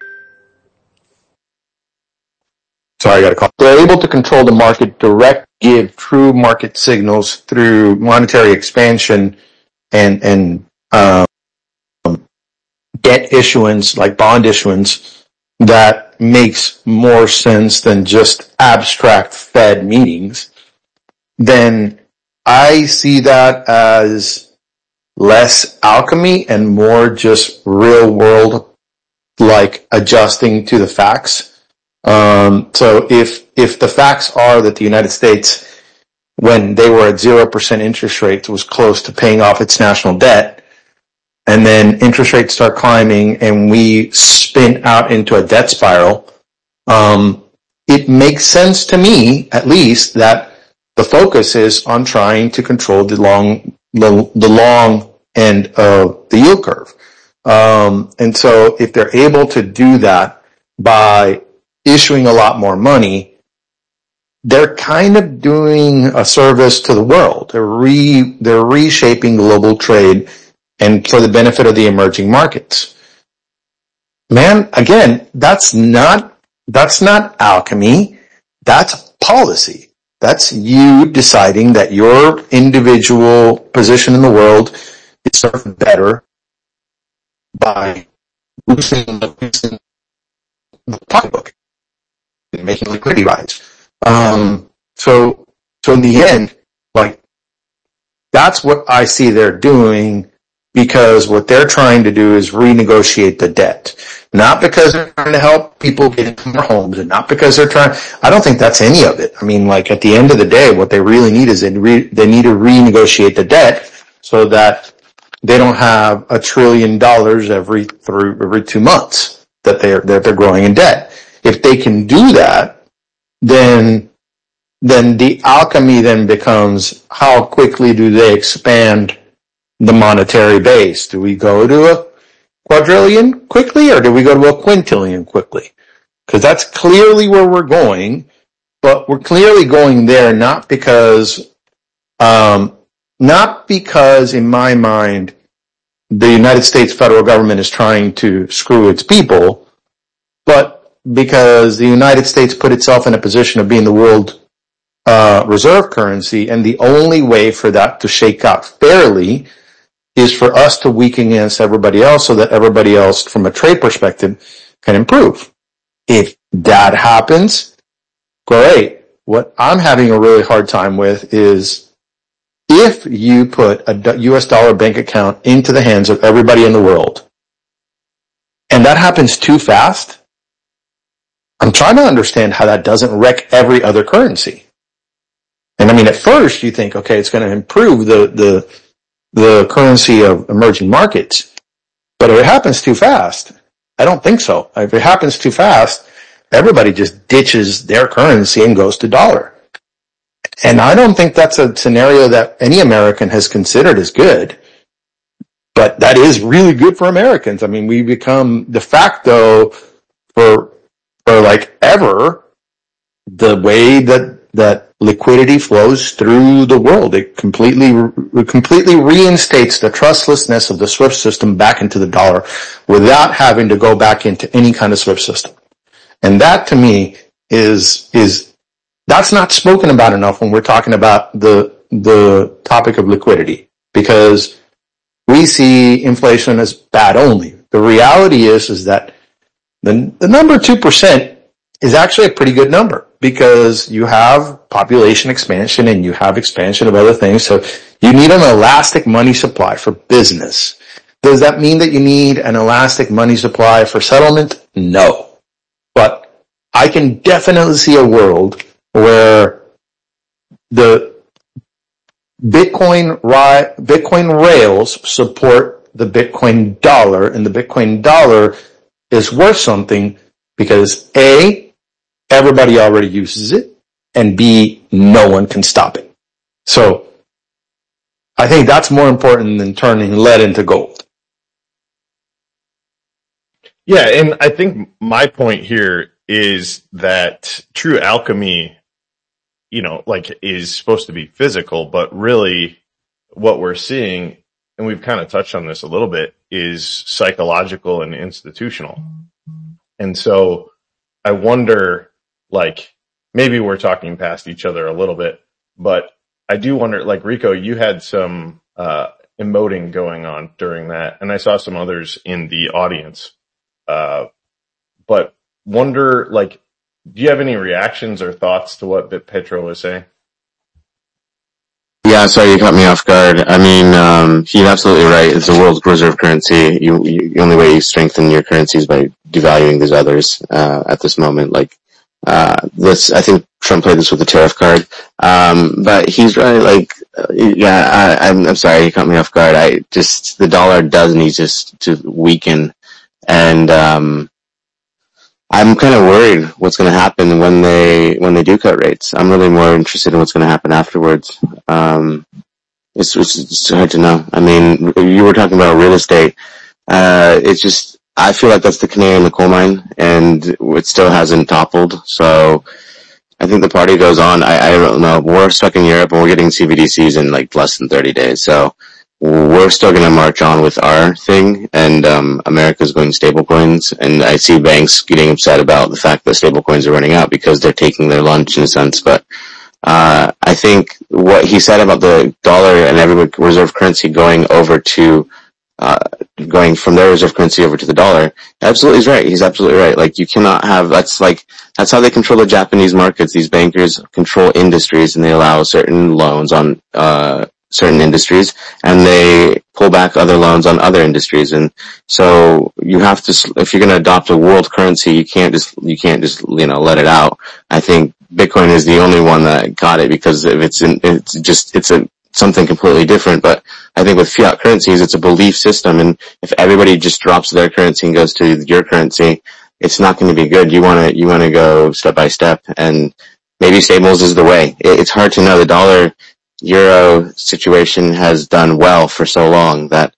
sorry, I got a call. They're able to control the market, direct, give true market signals through monetary expansion and and um, debt issuance, like bond issuance, that makes more sense than just abstract Fed meetings. Then I see that as less alchemy and more just real world, like adjusting to the facts. Um, so if, if the facts are that the United States, when they were at zero percent interest rates, was close to paying off its national debt, and then interest rates start climbing and we spin out into a debt spiral, um, it makes sense to me, at least, that the focus is on trying to control the long, the, the long end of the yield curve. Um, and so if they're able to do that by issuing a lot more money, they're kind of doing a service to the world. They're re, they're reshaping global trade and for the benefit of the emerging markets. Man, again, that's not, that's not alchemy. That's policy. That's you deciding that your individual position in the world is served better by loosening the pocketbook and making liquidity rise. Um, so, so in the end, like, that's what I see they're doing, because what they're trying to do is renegotiate the debt. Not because they're trying to help people get into more homes, and not because they're trying, I don't think that's any of it. I mean, like, at the end of the day, what they really need is they, re, they need to renegotiate the debt so that they don't have a trillion dollars every through every two months that they're that they're growing in debt. If they can do that, then then the alchemy then becomes, how quickly do they expand the monetary base? Do we go to a quadrillion quickly, or do we go to a quintillion quickly? Because that's clearly where we're going, but we're clearly going there not because, um, not because in my mind, the United States federal government is trying to screw its people, but because the United States put itself in a position of being the world uh, reserve currency, and the only way for that to shake out fairly is for us to weaken against everybody else so that everybody else, from a trade perspective, can improve. If that happens, great. What I'm having a really hard time with is if you put a U S dollar bank account into the hands of everybody in the world, and that happens too fast, I'm trying to understand how that doesn't wreck every other currency. And I mean, at first you think, okay, it's going to improve the, the, the currency of emerging markets. But if it happens too fast, I don't think so. If it happens too fast, everybody just ditches their currency and goes to dollar. And I don't think that's a scenario that any American has considered as good. But that is really good for Americans. I mean, we become de facto for, for like ever, the way that, that liquidity flows through the world. It completely, it completely reinstates the trustlessness of the SWIFT system back into the dollar without having to go back into any kind of SWIFT system. And that to me is, is, that's not spoken about enough when we're talking about the, the topic of liquidity, because we see inflation as bad only. The reality is, is that the, the number two percent is actually a pretty good number, because you have population expansion and you have expansion of other things. So you need an elastic money supply for business. Does that mean that you need an elastic money supply for settlement? No. But I can definitely see a world where the Bitcoin, Bitcoin rails support the Bitcoin dollar, and the Bitcoin dollar is worth something because A, everybody already uses it, and B, no one can stop it. So I think that's more important than turning lead into gold. Yeah, and I think my point here is that true alchemy, you know, like, is supposed to be physical, but really what we're seeing, and we've kind of touched on this a little bit, is psychological and institutional. And so I wonder, like, maybe we're talking past each other a little bit, but I do wonder, like, Rico, you had some uh emoting going on during that, and I saw some others in the audience. Uh but wonder, like, do you have any reactions or thoughts to what BitPetro was saying? Yeah, sorry, you caught me off guard. I mean, um, he's absolutely right. It's the world's reserve currency. You, you, the only way you strengthen your currency is by devaluing these others, uh, at this moment. Like, uh, this, I think Trump played this with the tariff card. Um, but he's right, like, uh, yeah, I, I'm, I'm sorry, you caught me off guard. I just, the dollar does need just to weaken. And, um, I'm kind of worried what's going to happen when they, when they do cut rates. I'm really more interested in what's going to happen afterwards. Um, It's, it's, it's hard to know. I mean, you were talking about real estate. Uh, it's just, I feel like that's the canary in the coal mine, and it still hasn't toppled. So I think the party goes on. I, I don't know. We're stuck in Europe, and we're getting C B D Cs in like less than thirty days. So we're still going to march on with our thing, and um, America's going stablecoins. And I see banks getting upset about the fact that stablecoins are running out because they're taking their lunch in a sense, but Uh, I think what he said about the dollar and every reserve currency going over to, uh, going from their reserve currency over to the dollar, absolutely is right. He's absolutely right. Like, you cannot have, that's like, that's how they control the Japanese markets. These bankers control industries, and they allow certain loans on, uh, certain industries, and they pull back other loans on other industries. And so you have to, if you're going to adopt a world currency, you can't just, you can't just, you know, let it out. I think Bitcoin is the only one that got it because if it's in, it's just, it's a, something completely different. But I think with fiat currencies, it's a belief system. And if everybody just drops their currency and goes to your currency, it's not going to be good. You want to, you want to go step by step, and maybe stables is the way. It, it's hard to know. The dollar euro situation has done well for so long that,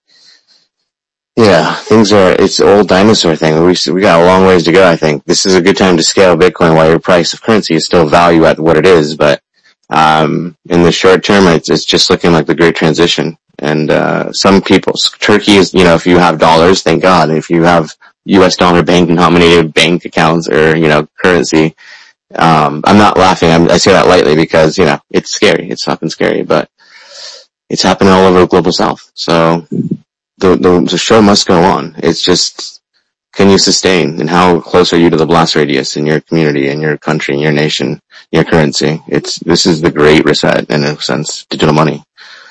yeah, things are, it's the old dinosaur thing. We, we got a long ways to go, I think. This is a good time to scale Bitcoin while your price of currency is still value at what it is, but, um, in the short term, it's, it's just looking like the great transition. And, uh, some people, Turkey is, you know, if you have dollars, thank God. If you have U S dollar bank denominated bank accounts or, you know, currency, um, I'm not laughing. I'm, I say that lightly because, you know, it's scary. It's fucking scary, but it's happening all over the global south. So, The, the, the show must go on. It's just, can you sustain, and how close are you to the blast radius in your community, in your country, in your nation, your currency? It's, this is the great reset, in a sense, digital money.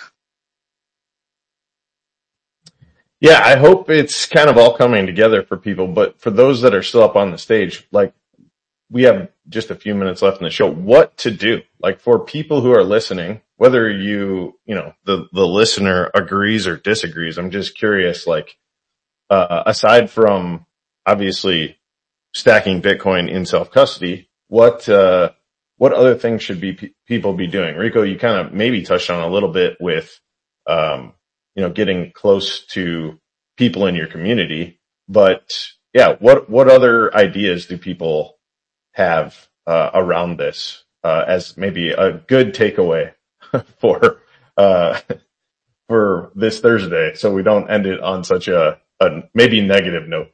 Yeah, I hope it's kind of all coming together for people, but for those that are still up on the stage, like, we have just a few minutes left in the show. What to do? Like, for people who are listening, whether you, you know, the, the listener agrees or disagrees, I'm just curious, like, uh, aside from obviously stacking Bitcoin in self-custody, what, uh, what other things should be pe- people be doing? Rico, you kind of maybe touched on a little bit with, um, you know, getting close to people in your community, but yeah, what, what other ideas do people have, uh, around this, uh, as maybe a good takeaway for, uh, for this Thursday, so we don't end it on such a, a maybe negative note?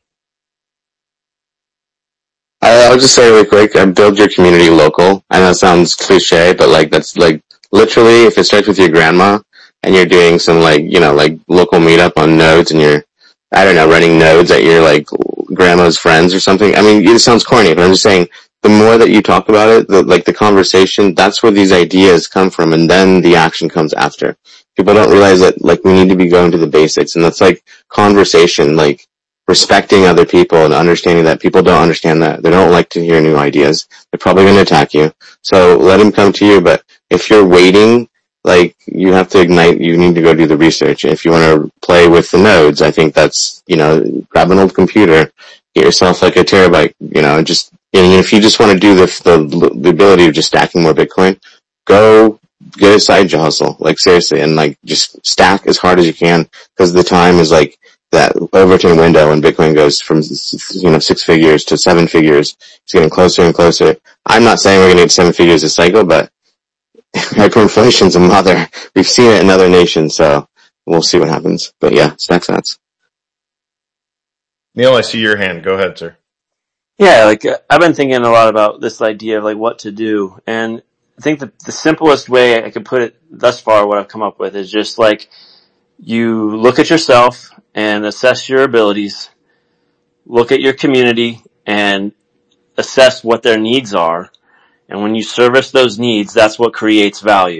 I'll just say really quick, uh, build your community local. I know it sounds cliche, but like, that's like, literally, if it starts with your grandma, and you're doing some like, you know, like local meetup on nodes, and you're, I don't know, running nodes at your like grandma's friends or something. I mean, it sounds corny, but I'm just saying, the more that you talk about it, the, like the conversation, that's where these ideas come from, and then the action comes after. People don't realize that, like, we need to be going to the basics, and that's like conversation, like respecting other people and understanding that people don't understand that. They don't like to hear new ideas. They're probably going to attack you. So let them come to you, but if you're waiting, like, you have to ignite, you need to go do the research. If you want to play with the nodes, I think that's, you know, grab an old computer, get yourself like a terabyte, you know, just, and if you just want to do the, the, the ability of just stacking more Bitcoin, go get a side hustle, like seriously, and like just stack as hard as you can, because the time is like that Overton window when Bitcoin goes from, you know, six figures to seven figures. It's getting closer and closer. I'm not saying we're going to get seven figures a cycle, but hyperinflation's a mother. We've seen it in other nations, so we'll see what happens. But yeah, stack sats. Neil, I see your hand. Go ahead, sir. Yeah, like uh, I've been thinking a lot about this idea of like what to do, and I think the, the simplest way I could put it thus far, what I've come up with, is just like you look at yourself and assess your abilities, look at your community and assess what their needs are, and when you service those needs, that's what creates value.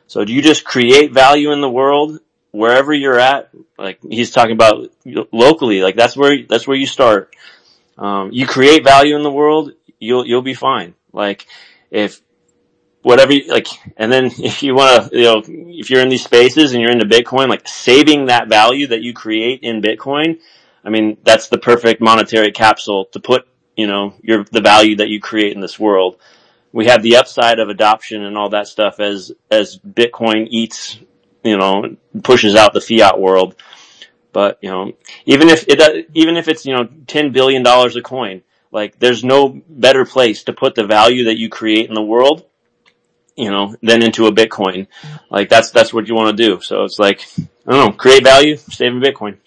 So do you just create value in the world wherever you're at? Like he's talking about locally, like that's where, that's where you start. Um, you create value in the world, you'll, you'll be fine. Like if whatever, you, like, and then if you want to, you know, if you're in these spaces and you're into Bitcoin, like saving that value that you create in Bitcoin, I mean, that's the perfect monetary capsule to put, you know, your, the value that you create in this world. We have the upside of adoption and all that stuff as, as Bitcoin eats, you know, pushes out the fiat world. But, you know, even if it, even if it's, you know, ten billion dollars a coin, like there's no better place to put the value that you create in the world, you know, than into a Bitcoin. Like that's, that's what you want to do. So it's like, I don't know, create value, save in Bitcoin.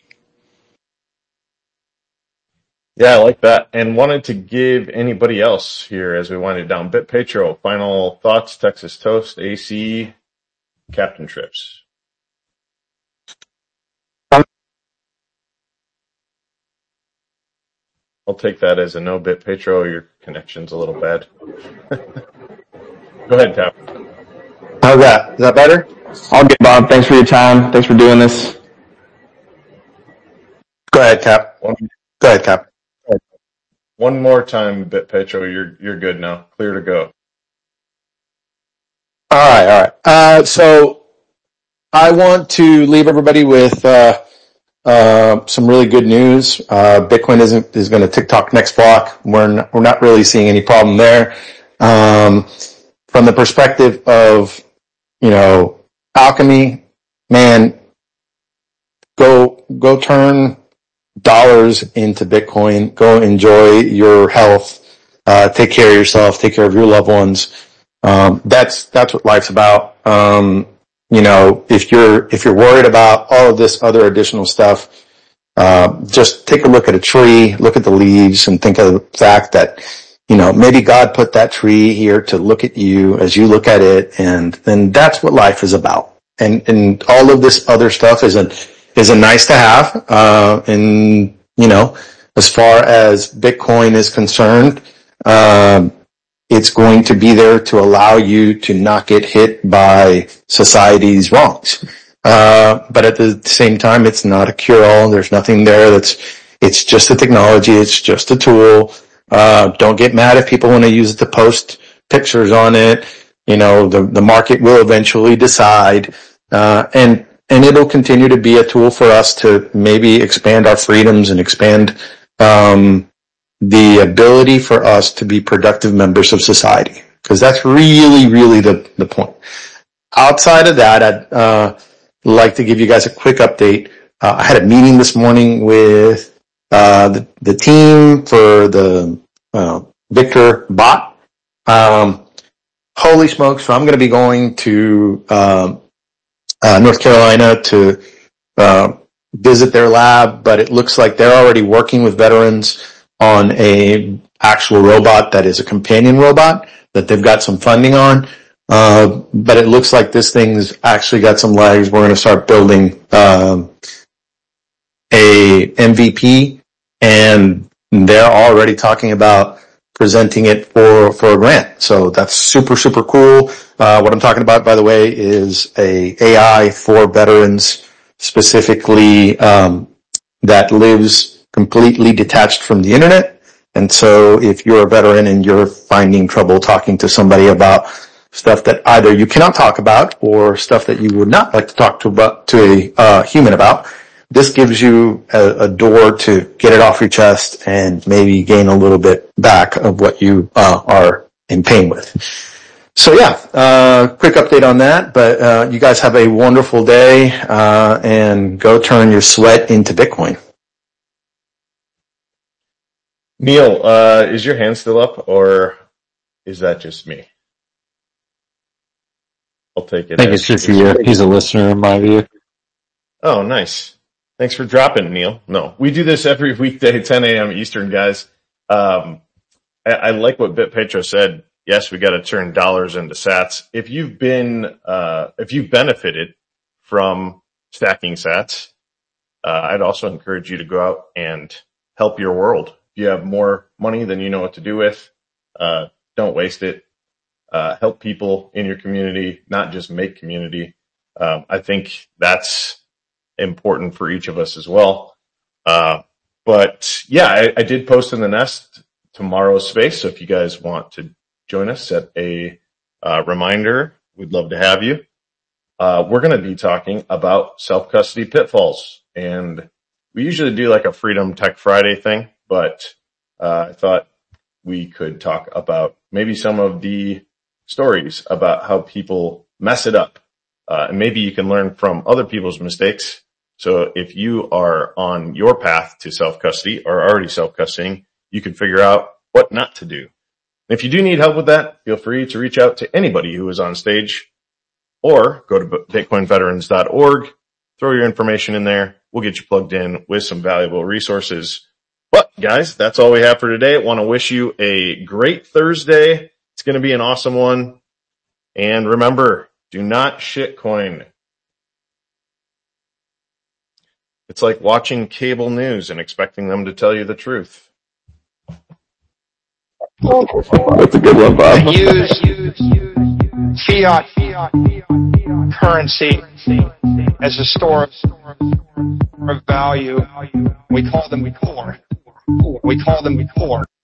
Yeah, I like that. And wanted to give anybody else here as we wind it down. BitPetro, final thoughts, Texas Toast, A C, Captain Trips. I'll take that as a no. BitPetro, your connection's a little bad. Go ahead, Cap. How's that? Is that better? All good, Bob. Thanks for your time. Thanks for doing this. Go ahead, Cap. Go ahead, Cap. One more time, BitPetro, you're you're good now. Clear to go. All right, all right. Uh, so I want to leave everybody with uh, uh, some really good news. Uh, Bitcoin isn't is going to TikTok next block. We're not, we're not really seeing any problem there. Um, from the perspective of, you know, alchemy, man, go go turn dollars into Bitcoin. Go enjoy your health. Uh, take care of yourself. Take care of your loved ones. Um, that's that's what life's about. Um, you know, if you're if you're worried about all of this other additional stuff, uh, just take a look at a tree, look at the leaves, and think of the fact that, you know, maybe God put that tree here to look at you as you look at it, and then that's what life is about. And and all of this other stuff is a is a nice to have. Uh, and you know, as far as Bitcoin is concerned, um, it's going to be there to allow you to not get hit by society's wrongs. Uh, but at the same time, it's not a cure-all. There's nothing there that's, it's just a technology. It's just a tool. Uh, don't get mad if people want to use it to post pictures on it. You know, the, the market will eventually decide. Uh, and, and it'll continue to be a tool for us to maybe expand our freedoms and expand, um, the ability for us to be productive members of society. Because that's really, really the, the point. Outside of that, I'd uh, like to give you guys a quick update. Uh, I had a meeting this morning with uh, the, the team for the uh, Victor bot. Um, holy smokes, so I'm going to be going to uh, uh, North Carolina to uh, visit their lab, but it looks like they're already working with veterans on a actual robot that is a companion robot that they've got some funding on. Uh, but it looks like this thing's actually got some legs. We're going to start building, um, a M V P, and they're already talking about presenting it for, for a grant. So that's super, super cool. Uh, what I'm talking about, by the way, is a AI for veterans, specifically, um, that lives completely detached from the internet. And so if you're a veteran and you're finding trouble talking to somebody about stuff that either you cannot talk about or stuff that you would not like to talk to about to a uh, human about, this gives you a, a door to get it off your chest and maybe gain a little bit back of what you uh, are in pain with. So yeah, uh, quick update on that, but uh, you guys have a wonderful day, uh, and go turn your sweat into Bitcoin. Neil, uh, is your hand still up, or is that just me? I'll take it. I think it's just you. He's a listener in my view. Oh, nice. Thanks for dropping, Neil. No, we do this every weekday, ten a.m. Eastern, guys. Um, I, I like what BitPetro said. Yes, we got to turn dollars into sats. If you've been, uh, if you've benefited from stacking sats, uh, I'd also encourage you to go out and help your world. If you have more money than you know what to do with, uh, don't waste it. uh, help people in your community, not just make community. Um, I think that's important for each of us as well. Uh, but yeah, I, I did post in the Nest tomorrow's space. So if you guys want to join us, set a uh, reminder. We'd love to have you. Uh, we're going to be talking about self-custody pitfalls, and we usually do like a Freedom Tech Friday thing, but uh, I thought we could talk about maybe some of the stories about how people mess it up. Uh, and maybe you can learn from other people's mistakes. So if you are on your path to self-custody or already self-custodying, you can figure out what not to do. If you do need help with that, feel free to reach out to anybody who is on stage, or go to bitcoin veterans dot org, throw your information in there. We'll get you plugged in with some valuable resources. But guys, that's all we have for today. I want to wish you a great Thursday. It's going to be an awesome one. And remember, do not shitcoin. It's like watching cable news and expecting them to tell you the truth. That's a good one, Bob. They use fiat currency as a store of value. We call them core. We call them core.